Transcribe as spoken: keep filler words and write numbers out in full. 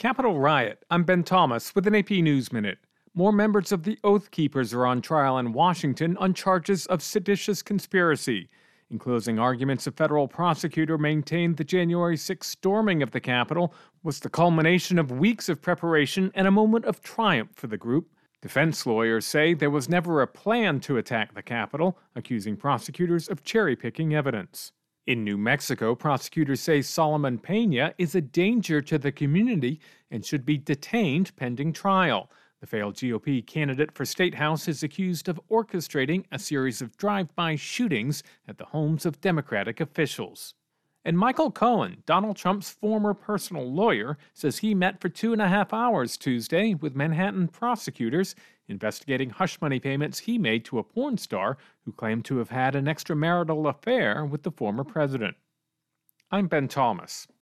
Capitol riot. I'm Ben Thomas with an A P News Minute. More members of the Oath Keepers are on trial in Washington on charges of seditious conspiracy. In closing arguments, a federal prosecutor maintained the January sixth storming of the Capitol was the culmination of weeks of preparation and a moment of triumph for the group. Defense lawyers say there was never a plan to attack the Capitol, accusing prosecutors of cherry-picking evidence. In New Mexico, prosecutors say Solomon Pena is a danger to the community and should be detained pending trial. The failed G O P candidate for State House is accused of orchestrating a series of drive-by shootings at the homes of Democratic officials. And Michael Cohen, Donald Trump's former personal lawyer, says he met for two and a half hours Tuesday with Manhattan prosecutors investigating hush money payments he made to a porn star who claimed to have had an extramarital affair with the former president. I'm Ben Thomas.